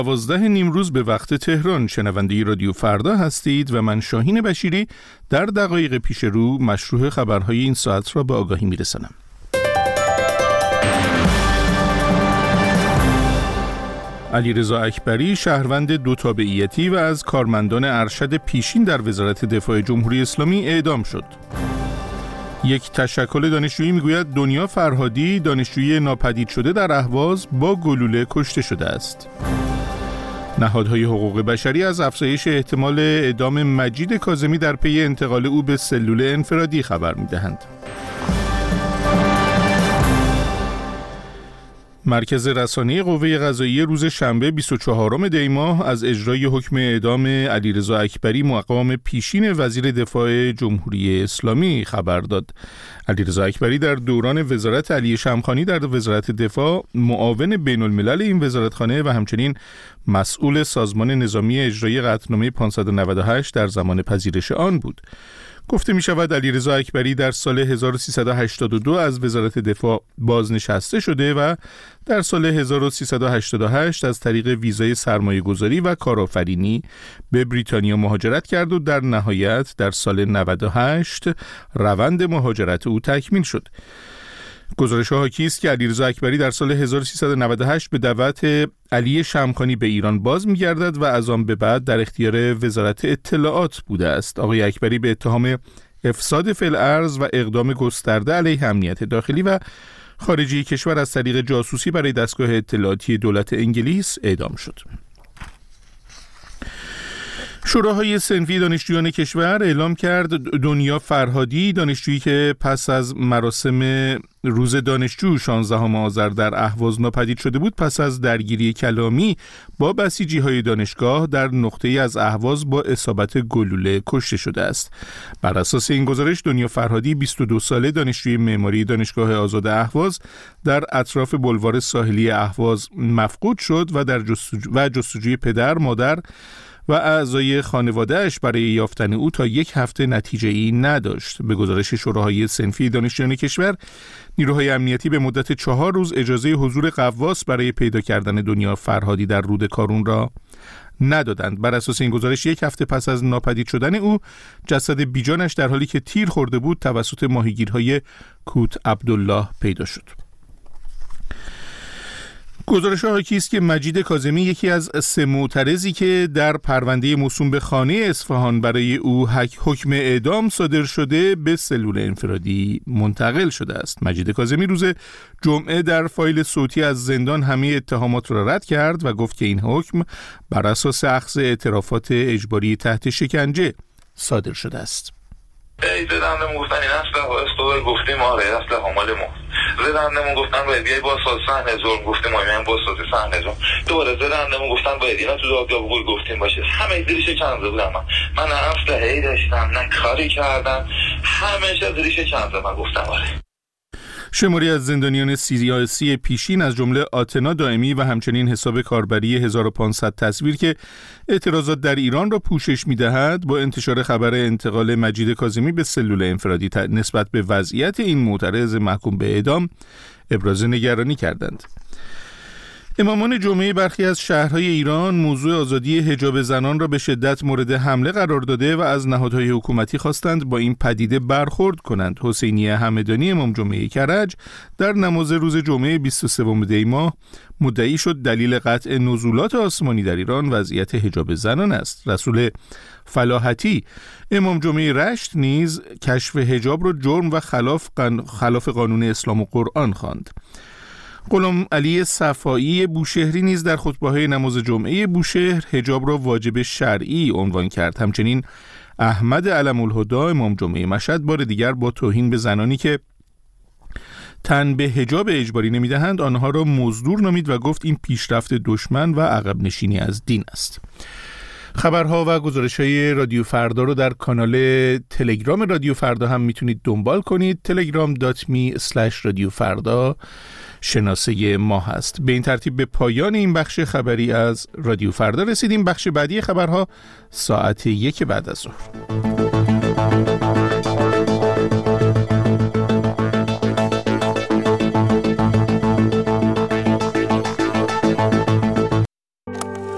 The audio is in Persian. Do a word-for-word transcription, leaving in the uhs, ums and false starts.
دوازده نیمروز به وقت تهران شنونده رادیو فردا هستید و من شاهین بشیری در دقایق پیش رو مشروع خبرهای این ساعت را به آگاهی میرسانم. علیرضا اکبری شهروند دو تابعیتی و از کارمندان ارشد پیشین در وزارت دفاع جمهوری اسلامی اعدام شد. یک تشکل دانشجویی میگوید دنیا فرهادی دانشجوی ناپدید شده در اهواز با گلوله کشته شده است. نهادهای حقوق بشری از افزایش احتمال اعدام مجید کاظمی در پی انتقال او به سلول انفرادی خبر میدهند. مرکز رسانه‌ای قوه قضاییه روز شنبه بیست و چهارم دی ماه از اجرای حکم اعدام علیرضا اکبری مقام پیشین وزیر دفاع جمهوری اسلامی خبر داد. علیرضا اکبری در دوران وزارت علی شمخانی در وزارت دفاع معاون بین الملل این وزارتخانه و همچنین مسئول سازمان نظامی اجرایی قطعنامه پانصد و نود و هشت در زمان پذیرش آن بود. گفته می شود علیرضا اکبری در سال هزار و سیصد و هشتاد و دو از وزارت دفاع بازنشسته شده و در سال هزار و سیصد و هشتاد و هشت از طریق ویزای سرمایه گذاری و کارآفرینی به بریتانیا مهاجرت کرد و در نهایت در سال نود و هشت روند مهاجرت او تکمیل شد. گزارش‌ها حاکی است که علیرضا اکبری در سال هزار و سیصد و نود و هشت به دعوت علی شمخانی به ایران باز می‌گردد و از آن به بعد در اختیار وزارت اطلاعات بوده است. آقای اکبری به اتهام افساد فی الارض و اقدام گسترده علیه امنیت داخلی و خارجی کشور از طریق جاسوسی برای دستگاه اطلاعاتی دولت انگلیس اعدام شد. شوراهای صنفی دانشجویان کشور اعلام کرد دنیا فرهادی دانشجویی که پس از مراسم روز دانشجو شانزدهم آذر در اهواز ناپدید شده بود پس از درگیری کلامی با بسیجی‌های دانشگاه در نقطه‌ای از اهواز با اصابت گلوله کشته شده است. بر اساس این گزارش دنیا فرهادی بیست و دو ساله دانشجوی معماری دانشگاه آزاد اهواز در اطراف بلوار ساحلی اهواز مفقود شد و در جستجو و جستجوی پدر، مادر و اعضای خانواده‌اش برای یافتن او تا یک هفته نتیجه‌ای نداشت. به گزارش شوراهای صنفی دانشجویان کشور، نیروهای امنیتی به مدت چهار روز اجازه حضور غواص برای پیدا کردن دنیا فرهادی در رود کارون را ندادند. بر اساس این گزارش یک هفته پس از ناپدید شدن او، جسد بیجانش در حالی که تیر خورده بود توسط ماهیگیرهای کوت عبدالله پیدا شد. گزارش حاکی است که مجید کاظمی یکی از سه معترضی که در پرونده موسوم به خانه اصفهان برای او حکم اعدام صادر شده به سلول انفرادی منتقل شده است. مجید کاظمی روز جمعه در فایل صوتی از زندان همه اتهامات را رد کرد و گفت که این حکم بر اساس اخذ اعترافات اجباری تحت شکنجه صادر شده است. ای زدندمون گفتن این اصله ها استوار گفتیم آره اصله ها مال ما. زدندمون گفتن باید بیای با ساز صحنه ظلم گفتیم آره من با ساز صحنه ظلم. دوباره زدندمون گفتن باید اینا تو دادگاه بگول گفتیم باشه. همه زیرش چند بودم من. من نه اصله هی داشتم نه کاری کردم. همیشه زیرش چند من گفتم آره. شماری از زندانیان سیاسی پیشین از جمله آتنا دائمی و همچنین حساب کاربری هزار و پانصد تصویر که اعتراضات در ایران را پوشش می‌دهد با انتشار خبر انتقال مجید کاظمی به سلول انفرادی نسبت به وضعیت این معترض محکوم به اعدام ابراز نگرانی کردند. امامان جمعه برخی از شهرهای ایران موضوع آزادی حجاب زنان را به شدت مورد حمله قرار داده و از نهادهای حکومتی خواستند با این پدیده برخورد کنند. حسینیه همدانی امام جمعه کرج در نماز روز جمعه بیست و سوم دی ماه مدعی شد دلیل قطع نزولات آسمانی در ایران وضعیت حجاب زنان است. رسول فلاحتی امام جمعه رشت نیز کشف حجاب را جرم و خلاف, قن... خلاف قانون اسلام و قرآن خواند. غلام علی صفایی بوشهری نیز در خطبه‌های نماز جمعه بوشهر حجاب را واجب شرعی عنوان کرد. همچنین احمد علم الهدی امام جمعه مشهد بار دیگر با توهین به زنانی که تن به حجاب اجباری نمیدهند آنها را مزدور نامید و گفت این پیشرفت دشمن و عقب نشینی از دین است. خبرها و گزارش‌های رادیو فردا رو در کانال تلگرام رادیو فردا هم میتونید دنبال کنید. تلگرام دات می اسلش رادیو فردا شناسه ما هست. به این ترتیب به پایان این بخش خبری از رادیو فردا رسیدیم. بخش بعدی خبرها ساعت یک بعد از ظهر.